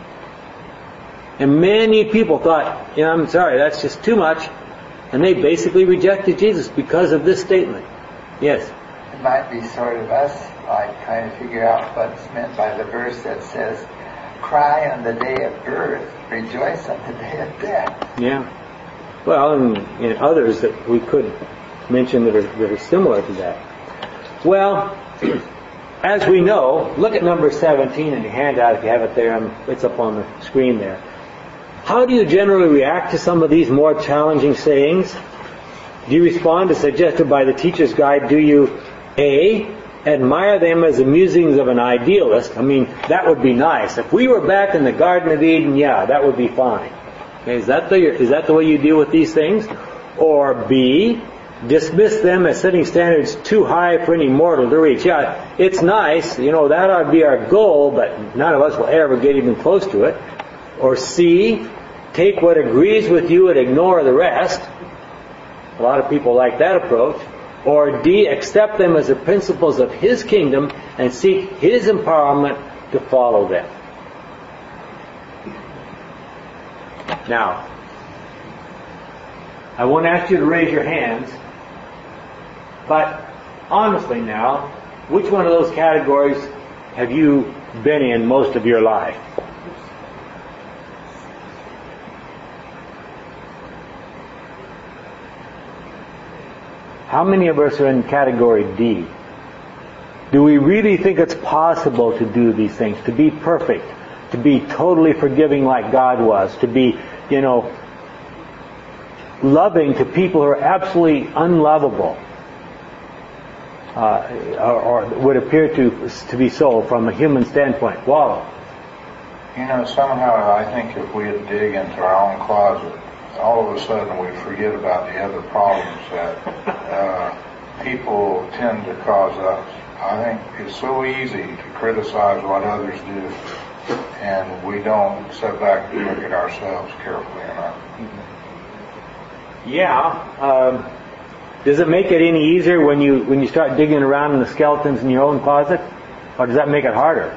A: And many people thought, I'm sorry, that's just too much. And they basically rejected Jesus because of this statement. Yes?
E: It might be sort of us, like trying to figure out what's meant by the verse that says, cry on the day of birth, rejoice on the day of death.
A: Yeah. Well, and others that we could mention that are similar to that. Well, as we know, look at number 17 in your handout if you have it there. It's up on the screen there. How do you generally react to some of these more challenging sayings? Do you respond as suggested by the teacher's guide? Do you, A, admire them as the musings of an idealist? I mean, that would be nice. If we were back in the Garden of Eden, yeah, that would be fine. Okay, is that the way you deal with these things? Or B, dismiss them as setting standards too high for any mortal to reach. Yeah, it's nice, that ought to be our goal, but none of us will ever get even close to it. Or C, take what agrees with you and ignore the rest. A lot of people like that approach. Or D, accept them as the principles of His kingdom and seek His empowerment to follow them. Now, I won't ask you to raise your hands, but honestly now, which one of those categories have you been in most of your life? How many of us are in category D? Do we really think it's possible to do these things, to be perfect, to be totally forgiving like God was, to be, loving to people who are absolutely unlovable, or would appear to be so from a human standpoint? Wallow.
J: Somehow I think if we dig into our own closet, all of a sudden we forget about the other problems that people tend to cause us. I think it's so easy to criticize what others do, and we don't sit back and look at ourselves carefully enough.
A: Yeah. Does it make it any easier when you start digging around in the skeletons in your own closet, or does that make it harder?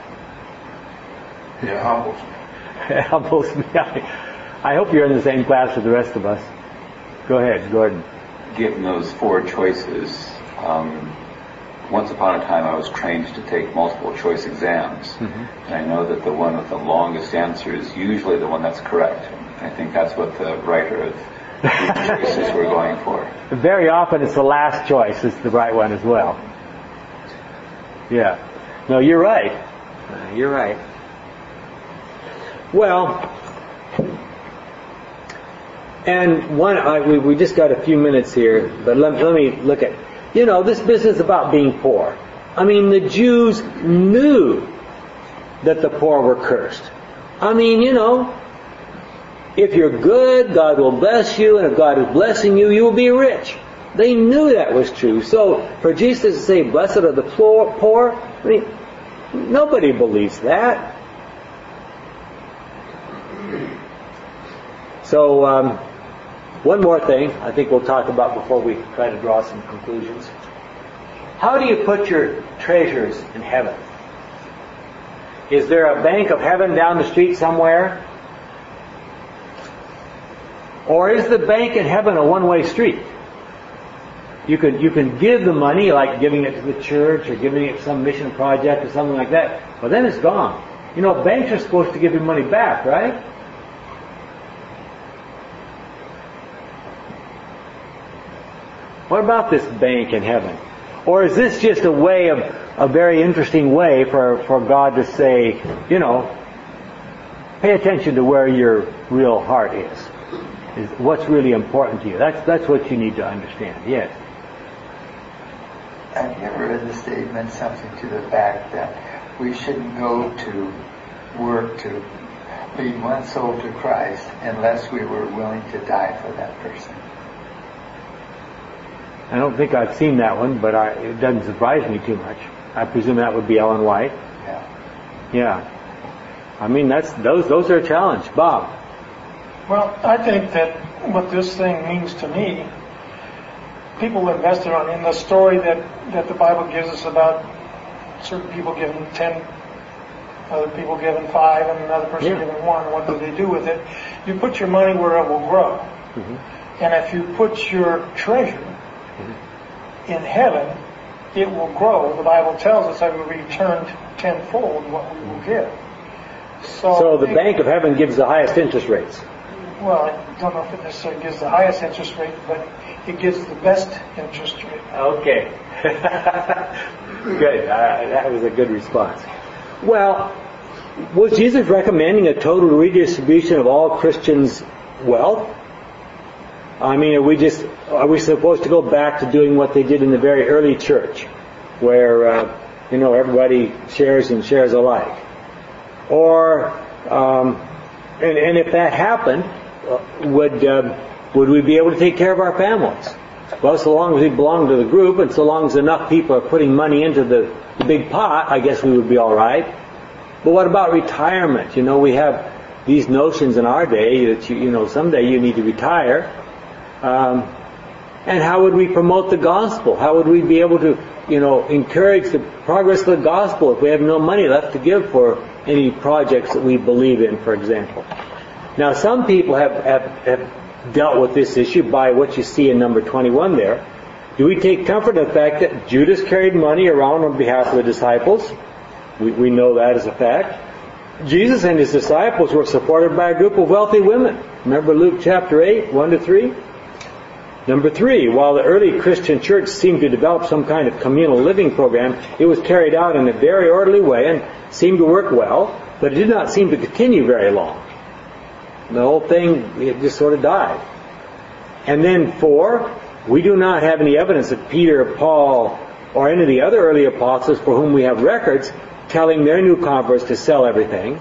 J: It humbles me.
A: It humbles me. I hope you're in the same class with the rest of us. Go ahead, Gordon.
K: Given those 4 choices, once upon a time I was trained to take multiple choice exams. And I know that the one with the longest answer is usually the one that's correct. I think that's what the writer of the choices were going for.
A: Very often it's the last choice is the right one as well. Yeah. No, you're right. You're right. Well, and we just got a few minutes here, but let me look at, this business about being poor. I mean, the Jews knew that the poor were cursed. I mean, if you're good, God will bless you, and if God is blessing you, you will be rich. They knew that was true. So for Jesus to say, blessed are the poor, I mean, nobody believes that. So, one more thing I think we'll talk about before we try to draw some conclusions. How do you put your treasures in heaven? Is there a bank of heaven down the street somewhere? Or is the bank in heaven a one-way street? You can give the money, like giving it to the church or giving it to some mission project or something like that, but then it's gone. Banks are supposed to give you money back, right? What about this bank in heaven? Or is this just a very interesting way for God to say, pay attention to where your real heart is what's really important to you. That's what you need to understand. Yes.
E: Have you ever read the statement, something to the fact that we shouldn't go to work to lead one soul to Christ unless we were willing to die for that person?
A: I don't think I've seen that one, but it doesn't surprise me too much. I presume that would be Ellen White. Yeah. I mean, those are a challenge. Bob.
F: Well, I think that what this thing means to me, people invested in the story that the Bible gives us about certain people giving 10, other people giving 5, and another person giving 1. What do they do with it? You put your money where it will grow. And if you put your treasure in heaven, it will grow. The Bible tells us that we returned tenfold what we will give.
A: So the bank of heaven gives the highest interest rates.
F: Well, I don't know if it necessarily gives the highest interest rate, but it gives the best interest rate.
A: Okay. Good. That was a good response. Well, was Jesus recommending a total redistribution of all Christians' wealth? I mean, are we supposed to go back to doing what they did in the very early church, where everybody shares and shares alike? Or and if that happened, would we be able to take care of our families? Well, so long as we belong to the group, and so long as enough people are putting money into the big pot, I guess we would be all right. But what about retirement? We have these notions in our day that someday you need to retire. And how would we promote the gospel? How would we be able to, encourage the progress of the gospel if we have no money left to give for any projects that we believe in, for example? Now, some people have dealt with this issue by what you see in number 21 there. Do we take comfort in the fact that Judas carried money around on behalf of the disciples? We know that as a fact. Jesus and his disciples were supported by a group of wealthy women. Remember Luke chapter 8, 1-3? Number 3, while the early Christian church seemed to develop some kind of communal living program, it was carried out in a very orderly way and seemed to work well, but it did not seem to continue very long. The whole thing, it just sort of died. And then 4, we do not have any evidence of Peter, Paul, or any of the other early apostles for whom we have records telling their new converts to sell everything.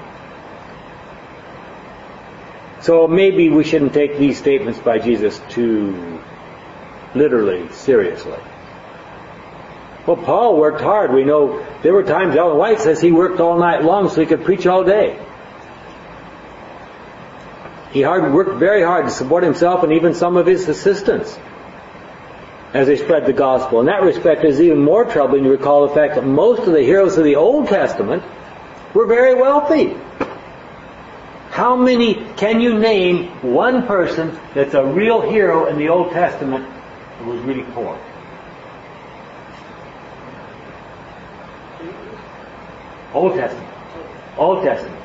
A: So maybe we shouldn't take these statements by Jesus too literally, seriously. Well, Paul worked hard. We know there were times, Ellen White says he worked all night long so he could preach all day. He worked very hard to support himself and even some of his assistants as they spread the gospel. In that respect, it's even more troubling to recall the fact that most of the heroes of the Old Testament were very wealthy. How many can you name one person that's a real hero in the Old Testament who was really poor? Old Testament. Old Testament.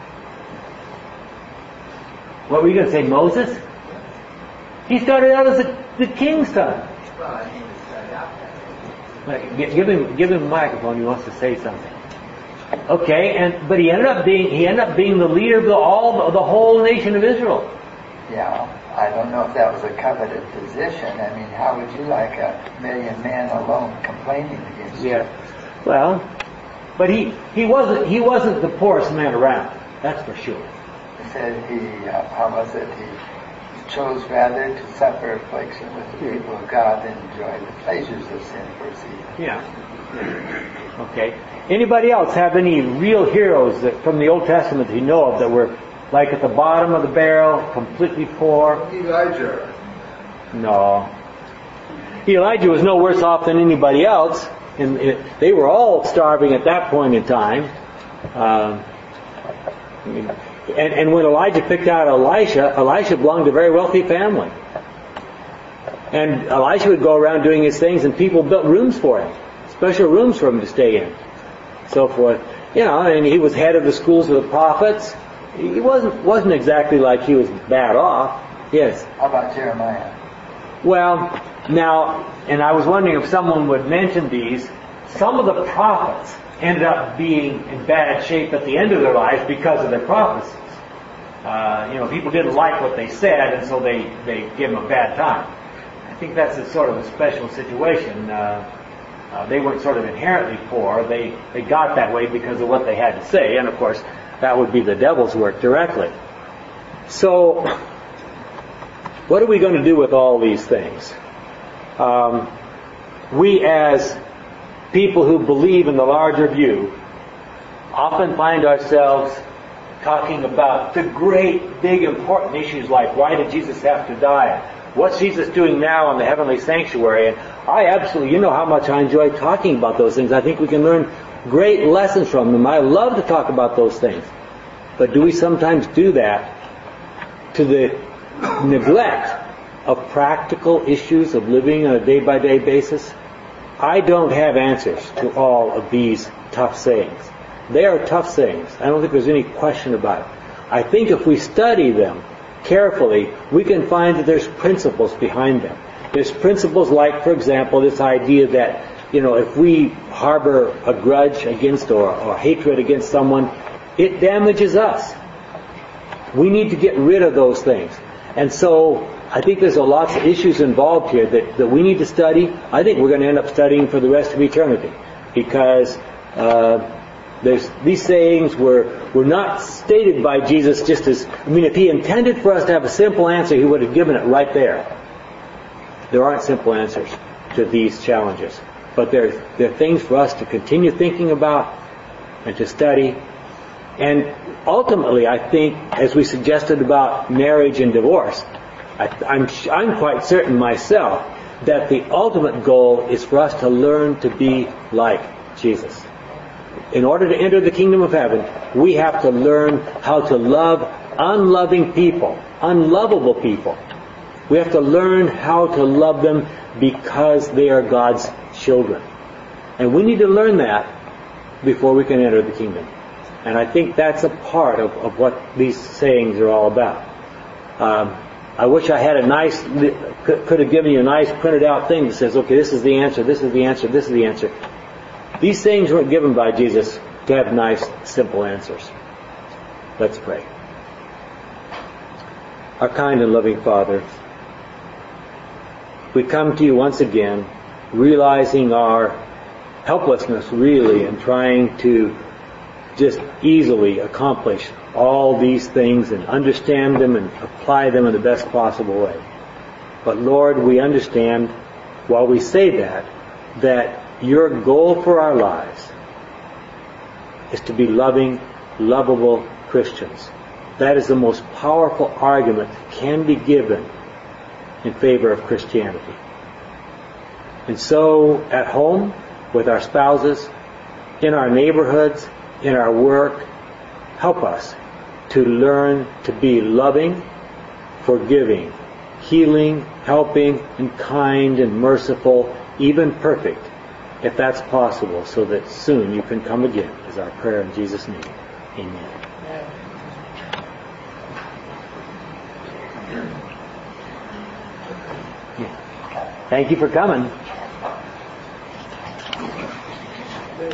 A: What were you going to say, Moses? He started out as the king's son. Give him a microphone. He wants to say something. Okay, but he ended up being the leader of the whole nation of Israel.
E: Yeah, I don't know if that was a coveted position. I mean, how would you like 1,000,000 men alone complaining against you?
A: Yeah. Well, but he wasn't the poorest man around. That's for sure.
E: He said he chose rather to suffer affliction with the people of God than enjoy the pleasures of sin for a season.
A: Yeah. Okay. Anybody else have any real heroes from the Old Testament that you know of that were like at the bottom of the barrel, completely poor?
H: Elijah.
A: No. Elijah was no worse off than anybody else. They were all starving at that point in time. And when Elijah picked out Elisha belonged to a very wealthy family. And Elisha would go around doing his things, and people built rooms for him, special rooms for him to stay in, so forth. And he was head of the schools of the prophets. He wasn't exactly like he was bad off. Yes.
E: How about Jeremiah?
A: Well, now, and I was wondering if someone would mention these. Some of the prophets ended up being in bad shape at the end of their lives because of their prophecies. People didn't like what they said, and so they gave them a bad time. I think that's a sort of a special situation. They weren't sort of inherently poor. They got that way because of what they had to say, and of course, that would be the devil's work directly. So, what are we going to do with all these things? We as people who believe in the larger view often find ourselves talking about the great, big, important issues like why did Jesus have to die? What's Jesus doing now in the heavenly sanctuary? And I absolutely, you know how much I enjoy talking about those things. I think we can learn great lessons from them. I love to talk about those things. But do we sometimes do that to the neglect of practical issues of living on a day-by-day basis? I don't have answers to all of these tough sayings. They are tough sayings. I don't think there's any question about it. I think if we study them carefully, we can find that there's principles behind them. There's principles like, for example, this idea that, if we harbor a grudge against or hatred against someone, it damages us. We need to get rid of those things. And so, I think there's lots of issues involved here that we need to study. I think we're going to end up studying for the rest of eternity. Because these sayings were not stated by Jesus just as... if He intended for us to have a simple answer, He would have given it right there. There aren't simple answers to these challenges. But they're things for us to continue thinking about and to study. And ultimately, I think, as we suggested about marriage and divorce, I'm quite certain myself that the ultimate goal is for us to learn to be like Jesus. In order to enter the kingdom of heaven, we have to learn how to love unloving people, unlovable people. We have to learn how to love them because they are God's children. And we need to learn that before we can enter the kingdom. And I think that's a part of what these sayings are all about. I wish I had could have given you a nice printed out thing that says, okay, this is the answer, this is the answer, this is the answer. These things weren't given by Jesus to have nice, simple answers. Let's pray. Our kind and loving Father, we come to you once again, realizing our helplessness really in trying to just easily accomplish all these things and understand them and apply them in the best possible way. But Lord, we understand while we say that your goal for our lives is to be loving, lovable Christians. That is the most powerful argument that can be given in favor of Christianity. And so, at home, with our spouses, in our neighborhoods, in our work, help us to learn to be loving, forgiving, healing, helping, and kind and merciful, even perfect, if that's possible, so that soon you can come again, is our prayer in Jesus' name. Amen. Thank you for coming.